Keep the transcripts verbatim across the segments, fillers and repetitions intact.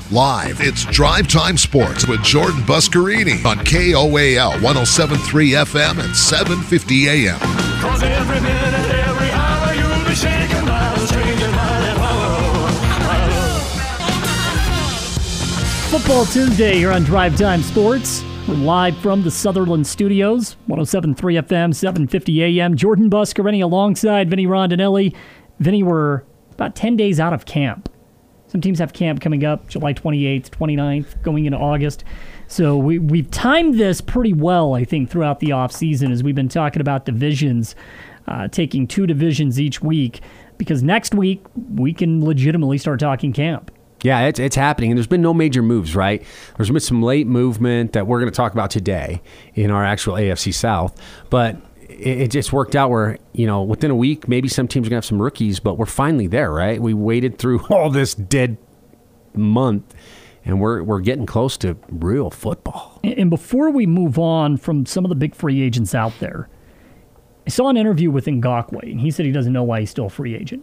Live, it's Drive Time Sports with Jordan Buscarini on K O A L one oh seven point three F M and seven fifty A M. Cause every minute, every hour, you'll be shaken by the stranger by Football Tuesday here on Drive Time Sports. We're live from the Sutherland Studios, one oh seven point three F M, seven fifty A M. Jordan Buscarini alongside Vinny Rondinelli. Vinny, we're about ten days out of camp. Some teams have camp coming up July twenty-eighth, twenty-ninth, going into August. So we, we've timed this pretty well, I think, throughout the offseason as we've been talking about divisions, uh, taking two divisions each week, because next week we can legitimately start talking camp. Yeah, it's it's happening, and there's been no major moves, right? There's been some late movement that we're going to talk about today in our actual A F C South, but it, it just worked out where, you know, within a week, maybe some teams are going to have some rookies, but we're finally there, right? We waited through all this dead month, and we're we're getting close to real football. And before we move on from some of the big free agents out there, I saw an interview with Ngakoue, and he said he doesn't know why he's still a free agent.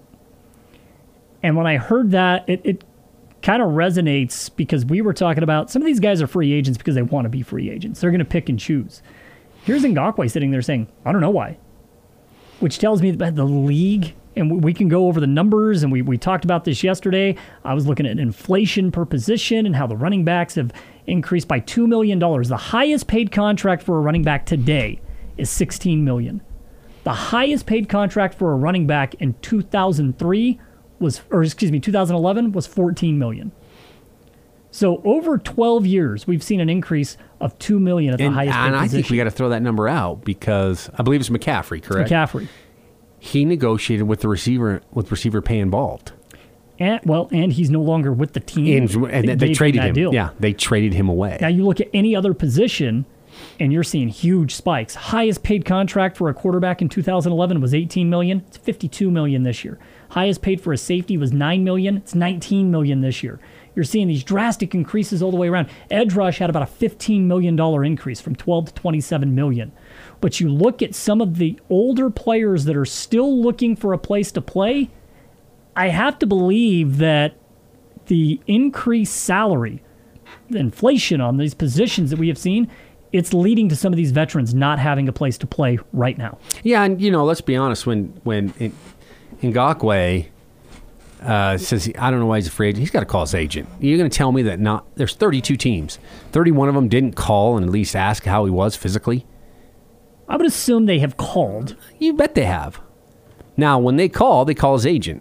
And when I heard that, it, it kind of resonates because we were talking about some of these guys are free agents because they want to be free agents. They're going to pick and choose. Here's Ngakoue sitting there saying, I don't know why, which tells me that the league, and we can go over the numbers, and we, we talked about this yesterday. I was looking at inflation per position and how the running backs have increased by two million dollars. The highest paid contract for a running back today is sixteen million dollars. The highest paid contract for a running back in two thousand three was, or excuse me, two thousand eleven was fourteen million dollars. So over twelve years, we've seen an increase of two million dollars at the and, highest paid and I position. think we got to throw that number out because I believe it's McCaffrey, correct? McCaffrey. He negotiated with the receiver with receiver pay involved. And, well, and he's no longer with the team. And, and they, they traded him. Deal. Yeah, they traded him away. Now you look at any other position, and you're seeing huge spikes. Highest paid contract for a quarterback in two thousand eleven was eighteen million dollars. It's fifty-two million dollars this year. Highest paid for a safety was nine million dollars. It's nineteen million dollars this year. You're seeing these drastic increases all the way around. Edge rush had about a fifteen million dollars increase from twelve to twenty-seven million dollars. But you look at some of the older players that are still looking for a place to play, I have to believe that the increased salary, the inflation on these positions that we have seen, it's leading to some of these veterans not having a place to play right now. Yeah, and, you know, let's be honest. When when Ngakoue uh, says, he, I don't know why he's a free agent, he's got to call his agent. You're going to tell me that not there's thirty-two teams. thirty-one of them didn't call and at least ask how he was physically? I would assume they have called. You bet they have. Now, when they call, they call his agent.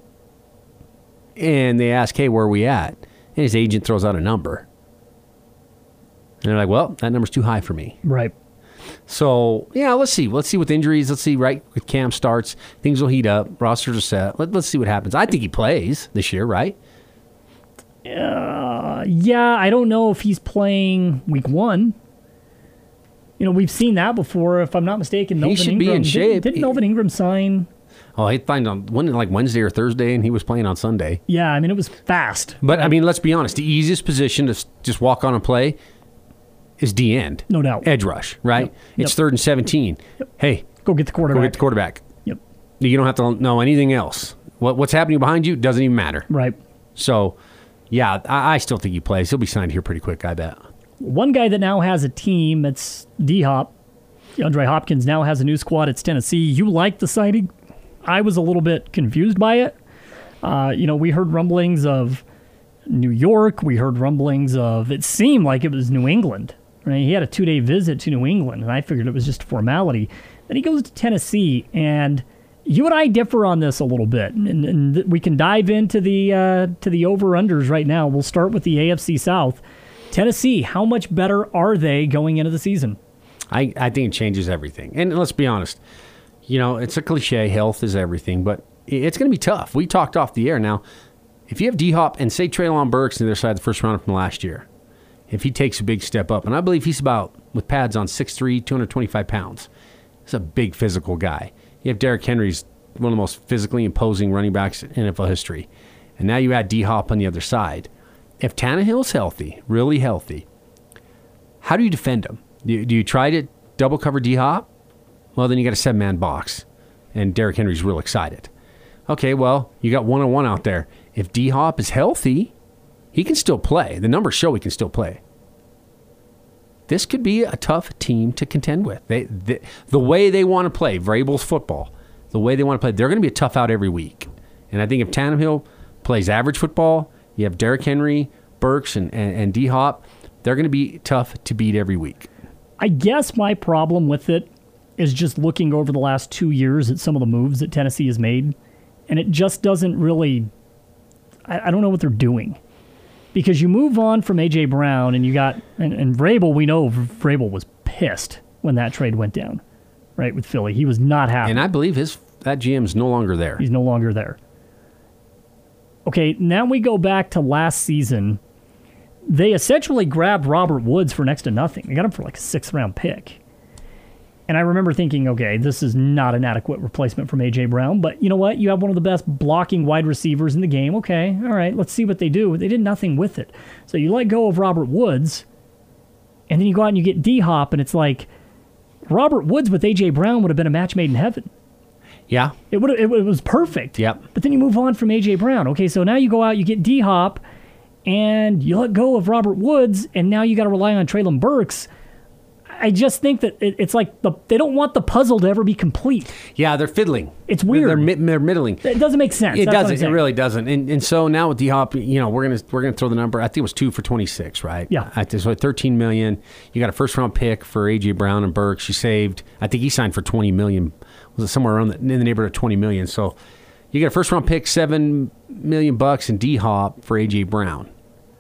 And they ask, hey, where are we at? And his agent throws out a number. And they're like, well, that number's too high for me. Right. So, yeah, let's see. Let's see with injuries. Let's see, right, with camp starts. Things will heat up. Rosters are set. Let, let's see what happens. I think he plays this year, right? Uh, yeah, I don't know if he's playing week one. You know, we've seen that before. If I'm not mistaken, Melvin he should Ingram. be in shape. Didn't, didn't Melvin Ingram sign? Oh, he'd find on one like Wednesday or Thursday, and he was playing on Sunday. Yeah, I mean, it was fast. But, I mean, let's be honest. The easiest position to s- just walk on and play is D-end. No doubt. Edge rush, right? Yep. It's Yep. third and seventeen. Yep. Hey, Go get the quarterback. go get the quarterback. Yep. You don't have to know anything else. What What's happening behind you doesn't even matter. Right. So, yeah, I, I still think he plays. He'll be signed here pretty quick, I bet. One guy that now has a team, it's D-Hop. DeAndre Hopkins now has a new squad. It's Tennessee. You like the signing? I was a little bit confused by it. Uh, you know, we heard rumblings of New York. We heard rumblings of, it seemed like it was New England. Right? He had a two-day visit to New England, and I figured it was just a formality. Then he goes to Tennessee, and you and I differ on this a little bit, and, and we can dive into the uh, to the over-unders right now. We'll start with the A F C South. Tennessee, how much better are they going into the season? I, I think it changes everything. And let's be honest, you know, it's a cliche, health is everything, but it's going to be tough. We talked off the air. Now, if you have D-Hop and say Treylon Burks on the other side of the first round from last year, if he takes a big step up, and I believe he's about, with pads on, six three, two hundred twenty-five pounds. He's a big physical guy. You have Derrick Henry's one of the most physically imposing running backs in N F L history. And now you add D-Hop on the other side. If Tannehill's healthy, really healthy, how do you defend him? Do you, do you try to double cover D-Hop? Well, then you got a seven-man box, and Derrick Henry's real excited. Okay, well, you got one-on-one out there. If D-Hop is healthy, He can still play. The numbers show he can still play. This could be a tough team to contend with. They, they the way they want to play, Vrabel's football, the way they want to play, they're going to be a tough out every week. And I think if Tannehill plays average football, you have Derrick Henry, Burks, and, and, and D-Hop, they're going to be tough to beat every week. I guess my problem with it is just looking over the last two years at some of the moves that Tennessee has made, and it just doesn't really, I, I don't know what they're doing. Because you move on from A J. Brown, and you got, and, and Vrabel, we know Vrabel was pissed when that trade went down, right, with Philly. He was not happy. And I believe his that G M's no longer there. He's no longer there. Okay, now we go back to last season. They essentially grabbed Robert Woods for next to nothing. They got him for like a sixth-round pick. And I remember thinking, okay, this is not an adequate replacement from A J. Brown, but you know what? You have one of the best blocking wide receivers in the game. Okay, all right, let's see what they do. They did nothing with it. So you let go of Robert Woods, and then you go out and you get D-Hop, and it's like Robert Woods with A J. Brown would have been a match made in heaven. Yeah. It would it was perfect. Yep. But then you move on from A J. Brown. Okay, so now you go out, you get D-Hop, and you let go of Robert Woods, and now you got to rely on Treylon Burks. I just think that it, it's like the, they don't want the puzzle to ever be complete. Yeah, they're fiddling. It's weird. They're, they're, they're middling. It doesn't make sense. It That's what I'm doesn't. It saying. really doesn't. And and so now with D-Hop, you know, we're gonna we're gonna throw the number. I think it was two for twenty-six, right? Yeah. I think so thirteen million. You got a first round pick for A J. Brown and Burks. You saved. I think he signed for twenty million. Was it somewhere around the, in the neighborhood of twenty million? So you got a first round pick, seven million bucks, and D-Hop for A J. Brown.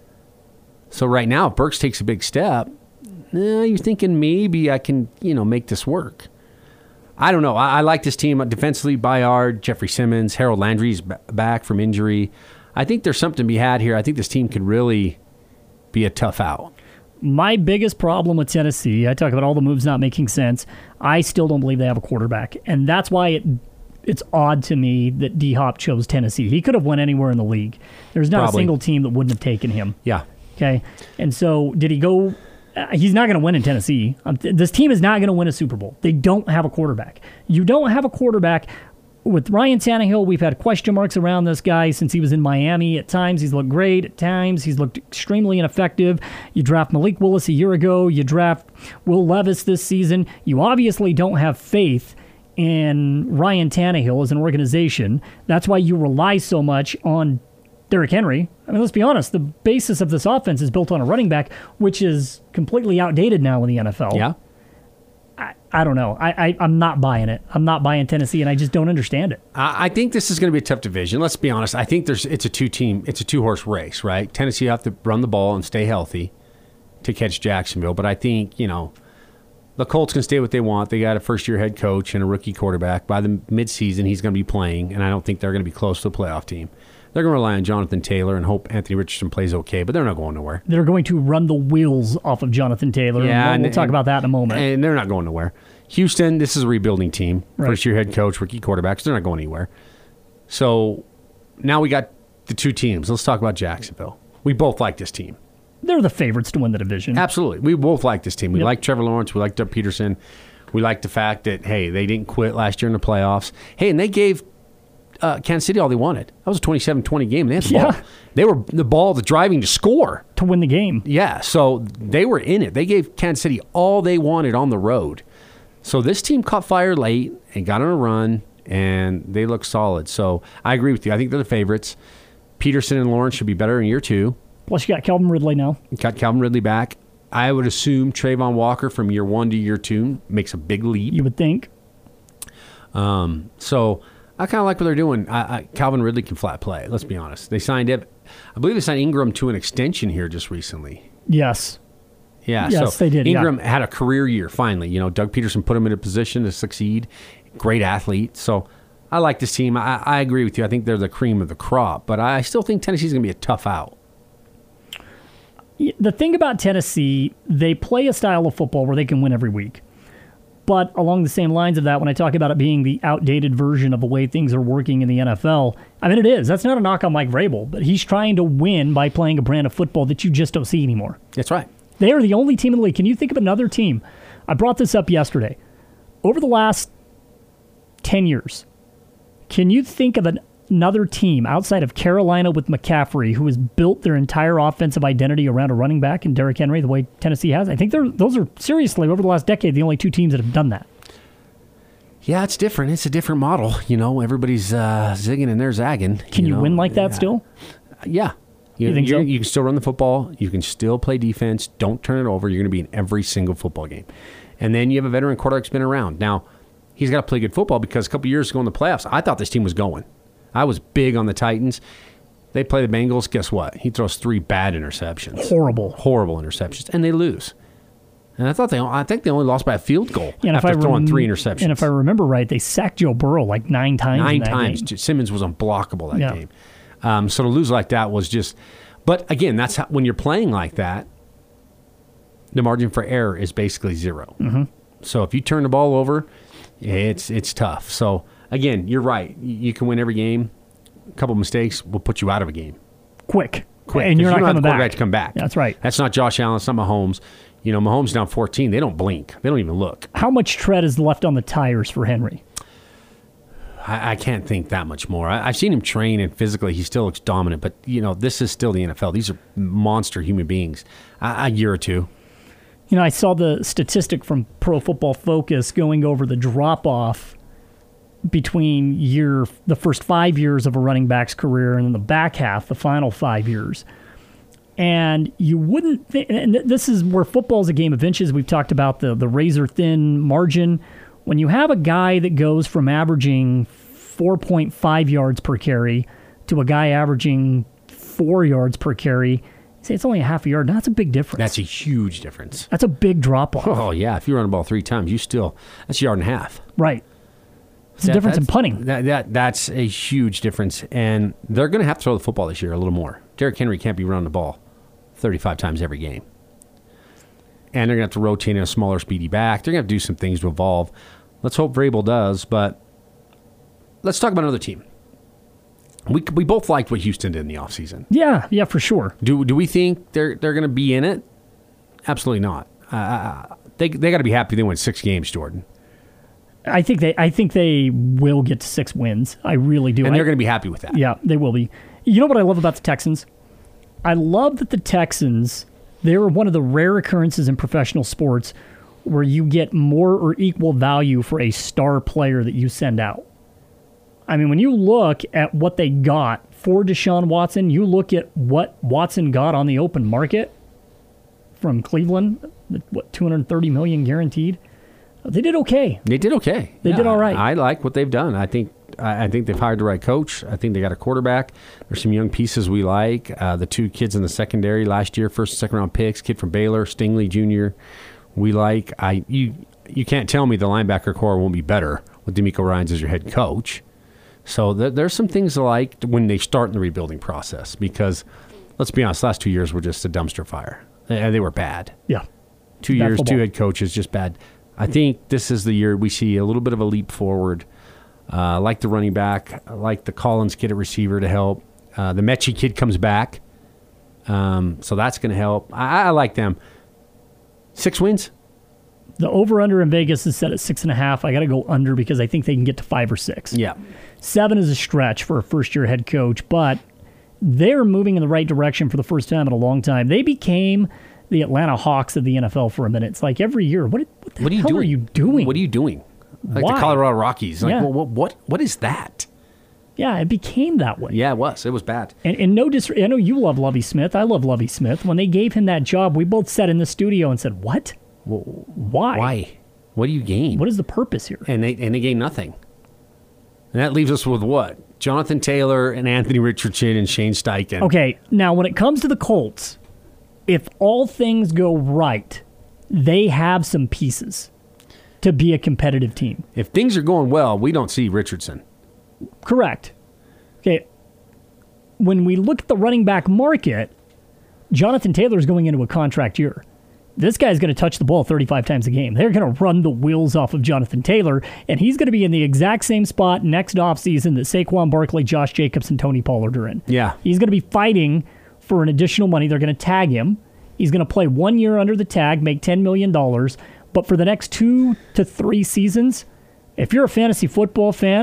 So right now, if Burks takes a big step, eh, you're thinking maybe I can, you know, make this work. I don't know. I, I like this team. Defensively, Bayard, Jeffrey Simmons, Harold Landry's b- back from injury. I think there's something to be had here. I think this team could really be a tough out. My biggest problem with Tennessee, I talk about all the moves not making sense. I still don't believe they have a quarterback. And that's why it it's odd to me that D-Hop chose Tennessee. He could have went anywhere in the league. There's not Probably. a single team that wouldn't have taken him. Yeah. Okay. And so did he go... Uh, he's not going to win in Tennessee. Um, th- this team is not going to win a Super Bowl. They don't have a quarterback. You don't have a quarterback. With Ryan Tannehill, we've had question marks around this guy since he was in Miami. At times, he's looked great. At times, he's looked extremely ineffective. You draft Malik Willis a year ago. You draft Will Levis this season. You obviously don't have faith in Ryan Tannehill as an organization. That's why you rely so much on Derrick Henry. I mean, let's be honest. The basis of this offense is built on a running back, which is completely outdated now in the N F L. Yeah. I, I don't know. I, I, I'm not buying it. I'm not buying Tennessee, and I just don't understand it. I I think this is going to be a tough division. Let's be honest. I think there's it's a two team, it's a two horse race, right? Tennessee have to run the ball and stay healthy to catch Jacksonville. But I think, you know, the Colts can stay what they want. They got a first year head coach and a rookie quarterback. By the midseason, he's going to be playing, and I don't think they're going to be close to a playoff team. They're going to rely on Jonathan Taylor and hope Anthony Richardson plays okay, but they're not going nowhere. They're going to run the wheels off of Jonathan Taylor. Yeah, and we'll and- talk about that in a moment. And they're not going nowhere. Houston, this is a rebuilding team. Right. First year head coach, rookie quarterbacks. They're not going anywhere. So now we got the two teams. Let's talk about Jacksonville. We both like this team. They're the favorites to win the division. Absolutely. We both like this team. We Yep. like Trevor Lawrence. We like Doug Peterson. We like the fact that, hey, they didn't quit last year in the playoffs. Hey, and they gave uh, Kansas City all they wanted. That was a twenty-seven twenty game. They had the Yeah. ball. They were the ball, the driving to score. To win the game. Yeah, so they were in it. They gave Kansas City all they wanted on the road. So this team caught fire late and got on a run, and they look solid. So I agree with you. I think they're the favorites. Peterson and Lawrence should be better in year two. Plus, you got Calvin Ridley now. Got Calvin Ridley back. I would assume Trayvon Walker from year one to year two makes a big leap. You would think. Um, so I kind of like what they're doing. I, I, Calvin Ridley can flat play. Let's be honest. They signed it. I believe they signed Ingram to an extension here just recently. Yes. Yeah, Yes, so they did, yeah. Ingram had a career year finally. You know, Doug Peterson put him in a position to succeed. Great athlete. So I like this team. I, I agree with you. I think they're the cream of the crop, but I still think Tennessee's going to be a tough out. The thing about Tennessee, they play a style of football where they can win every week. But along the same lines of that, when I talk about it being the outdated version of the way things are working in the N F L, I mean, it is. That's not a knock on Mike Vrabel, but he's trying to win by playing a brand of football that you just don't see anymore. That's right. They are the only team in the league. Can you think of another team? I brought this up yesterday. Over the last ten years, can you think of an another team outside of Carolina with McCaffrey who has built their entire offensive identity around a running back in Derrick Henry the way Tennessee has? I think they're those are seriously, over the last decade, the only two teams that have done that. Yeah, it's different. It's a different model. You know, everybody's uh, zigging and they're zagging. Can you, know? win like that yeah. still? Yeah. You, You think so? You can still run the football. You can still play defense. Don't turn it over. You're going to be in every single football game. And then you have a veteran quarterback who's been around. Now, he's got to play good football because a couple years ago in the playoffs, I thought this team was going. I was big on the Titans. They play the Bengals. Guess what? He throws three bad interceptions. Horrible. Horrible interceptions. And they lose. And I thought they, I think they only lost by a field goal And after if I throwing rem- three interceptions. And if I remember right, they sacked Joe Burrow like nine times. Nine in that times. game. Simmons was unblockable that Yeah. game. Um, so to lose like that was just. But again, that's how, when you're playing like that, the margin for error is basically zero. Mm-hmm. So if you turn the ball over, it's it's tough. So again, you're right. You, you can win every game. A couple mistakes will put you out of a game. Quick. Quick. And you're 'Cause not you don't have coming the quarterback back. to come back. That's right. That's not Josh Allen. It's not Mahomes. You know, Mahomes down fourteen. They don't blink. They don't even look. How much tread is left on the tires for Henry? I, I can't think that much more. I, I've seen him train, and physically he still looks dominant. But, you know, this is still the N F L. These are monster human beings. A, a year or two. You know, I saw the statistic from Pro Football Focus going over the drop-off between year the first five years of a running back's career and then the back half, the final five years. And you wouldn't think, and this is where football is a game of inches. We've talked about the, the razor-thin margin. When you have a guy that goes from averaging four point five yards per carry to a guy averaging four yards per carry, say it's only a half a yard. That's a big difference. That's a huge difference. That's a big drop-off. Oh, yeah. If you run the ball three times, you still, that's a yard and a half. Right. It's a That- difference in that's- punting. That, that That's a huge difference. And they're going to have to throw the football this year a little more. Derrick Henry can't be running the ball thirty-five times every game. And they're going to have to rotate in a smaller, speedy back. They're going to have to do some things to evolve. Let's hope Vrabel does. But let's talk about another team. We we both liked what Houston did in the offseason. Yeah, yeah, for sure. Do do we think they're they're going to be in it? Absolutely not. Uh, they they got to be happy they won six games, Jordan. I think they I think they will get to six wins. I really do. And I- they're going to be happy with that. Yeah, they will be. You know what I love about the Texans? I love that the Texans, they're one of the rare occurrences in professional sports where you get more or equal value for a star player that you send out. I mean, when you look at what they got for Deshaun Watson, you look at what Watson got on the open market from Cleveland, what, two hundred thirty million dollars guaranteed? They did okay. They did okay. They did all right. I like what they've done. I think I I think they've hired the right coach. I think they got a quarterback. There's some young pieces we like. Uh, the two kids in the secondary last year, first and second round picks, kid from Baylor, Stingley Junior We like. I you you can't tell me the linebacker core won't be better with DeMeco Ryans as your head coach. So th- there's some things to like when they start in the rebuilding process because let's be honest, last two years were just a dumpster fire. They, they were bad. Yeah. Two Bad years, football. two head coaches, just bad. I think this is the year we see a little bit of a leap forward. Uh, like the running back, I like the Collins kid at receiver to help. Uh, the Mechie kid comes back, um, so that's going to help. I, I like them. Six wins. The over-under in Vegas is set at six and a half. I got to go under because I think they can get to five or six. Yeah, Seven is a stretch for a first-year head coach, but they're moving in the right direction for the first time in a long time. They became the Atlanta Hawks of the N F L for a minute. It's like every year, what, what the what are you hell doing? are you doing? What are you doing? Like Why? the Colorado Rockies. Like Yeah. what, what? What? What is that? Yeah, it became that way. Yeah, it was. It was bad. And, and no dis- I know you love Lovie Smith. I love Lovie Smith. When they gave him that job, we both sat in the studio and said, what? Why? Why? What do you gain? What is the purpose here? And they and they gain nothing. And that leaves us with what? Jonathan Taylor and Anthony Richardson and Shane Steichen. Okay, now when it comes to the Colts, if all things go right, they have some pieces to be a competitive team. If things are going well, we don't see Richardson. Correct. Okay, when we look at the running back market, Jonathan Taylor is going into a contract year. This guy's going to touch the ball thirty-five times a game. They're going to run the wheels off of Jonathan Taylor, and he's going to be in the exact same spot next offseason that Saquon Barkley, Josh Jacobs, and Tony Pollard are in. Yeah. He's going to be fighting for an additional money. They're going to tag him. He's going to play one year under the tag, make ten million dollars. But for the next two to three seasons, if you're a fantasy football fan,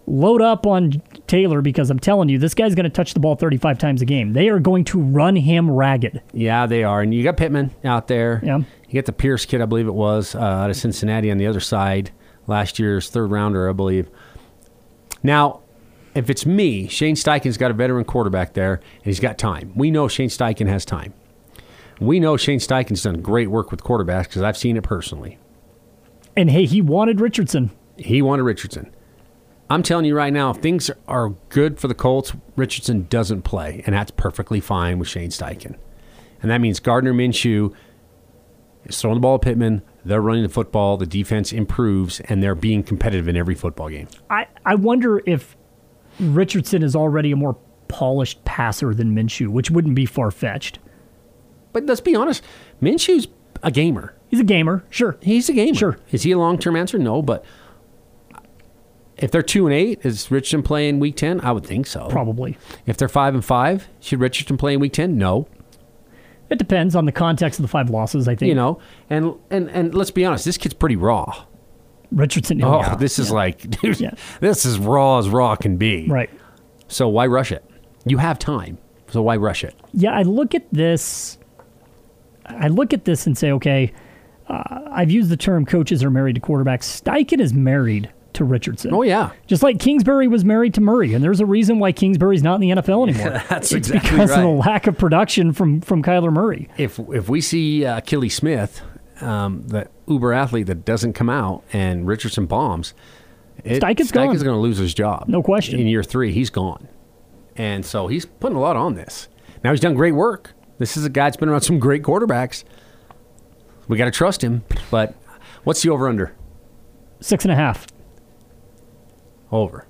load up on Taylor because I'm telling you, this guy's going to touch the ball thirty-five times a game. They are going to run him ragged. Yeah, they are. And you got Pittman out there. Yeah. You get the Pierce kid, I believe it was, uh, out of Cincinnati on the other side. Last year's third rounder, I believe. Now, if it's me, Shane Steichen's got a veteran quarterback there, and he's got time. We know Shane Steichen has time. We know Shane Steichen's done great work with quarterbacks because I've seen it personally. And hey, he wanted Richardson. He wanted Richardson. I'm telling you right now, if things are good for the Colts, Richardson doesn't play, and that's perfectly fine with Shane Steichen. And that means Gardner Minshew is throwing the ball at Pittman, they're running the football, the defense improves, and they're being competitive in every football game. I, I wonder if Richardson is already a more polished passer than Minshew, which wouldn't be far-fetched. But let's be honest, Minshew's a gamer. He's a gamer, sure. He's a gamer. Sure. Is he a long-term answer? No, but if they're two and eight, is Richardson playing week ten? I would think so. Probably. If they're five and five, should Richardson play in week ten? No. It depends on the context of the five losses, I think. You know, and and and let's be honest, this kid's pretty raw. Richardson. Oh, yeah, this is yeah. like, dude, Yeah. this is raw as raw can be. Right. So why rush it? You have time, so why rush it? Yeah, I look at this. I look at this and say, okay, uh, I've used the term coaches are married to quarterbacks. Steichen is married to Richardson. Oh, yeah. Just like Kingsbury was married to Murray, and there's a reason why Kingsbury's not in the N F L anymore. Yeah, that's it's exactly because right. of the lack of production from from Kyler Murray. If if we see uh, Kelly Smith, um, the uber athlete that doesn't come out, and Richardson bombs, it, Steichen's gone. Steichen's going to lose his job. No question. In year three, he's gone. And so he's putting a lot on this. Now, he's done great work. This is a guy that's been around some great quarterbacks. We got to trust him. But what's the over-under? Six and a half. Over.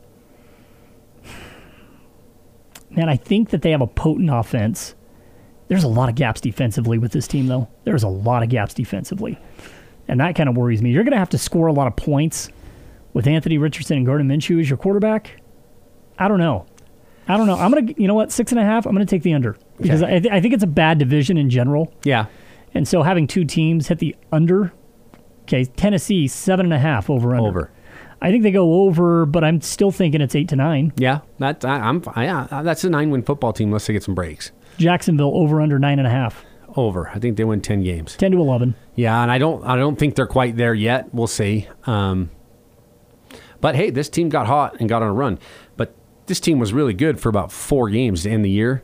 Man, I think that they have a potent offense. There's a lot of gaps defensively with this team, though. There's a lot of gaps defensively. And that kind of worries me. You're going to have to score a lot of points with Anthony Richardson and Gardner Minshew as your quarterback. I don't know. I don't know. I'm going to, you know what, six and a half, I'm going to take the under. Because Okay. I, th- I think it's a bad division in general. Yeah. And so having two teams hit the under, okay, Tennessee, seven and a half over under. Over. I think they go over, but I'm still thinking it's eight to nine. Yeah. That, I, I'm, yeah, that's a nine-win football team unless they get some breaks. Jacksonville over under nine and a half. Over. I think they win ten games. ten to eleven. Yeah, and I don't I don't think they're quite there yet. We'll see. Um, but hey, this team got hot and got on a run. But this team was really good for about four games to end the year.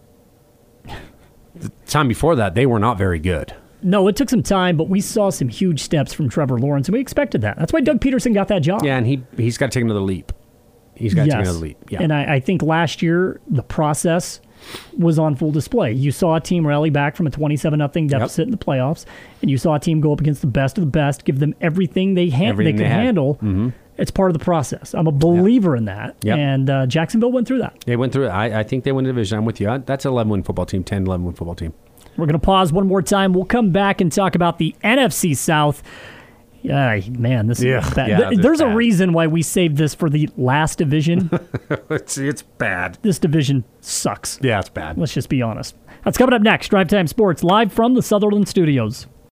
The time before that, they were not very good. No, it took some time, but we saw some huge steps from Trevor Lawrence, and we expected that. That's why Doug Peterson got that job. Yeah, and he he's got to take another leap. He's got to yes. take another leap. Yeah. And I, I think last year the process was on full display. You saw a team rally back from a twenty-seven nothing deficit Yep. in the playoffs, and you saw a team go up against the best of the best, give them everything they ha- Everything they could they had. handle. Mm-hmm. It's part of the process. I'm a believer in that. Yep. And uh, Jacksonville went through that. They went through it. I, I think they won the division. I'm with you. I, that's an eleven-win football team, ten, eleven-win football team. We're going to pause one more time. We'll come back and talk about the N F C South. Yeah, man, this Yeah, is bad. yeah, Th- this There's is a bad. reason why we saved this for the last division. it's, it's bad. This division sucks. Yeah, it's bad. Let's just be honest. That's coming up next. Drive Time Sports, live from the Sutherland Studios.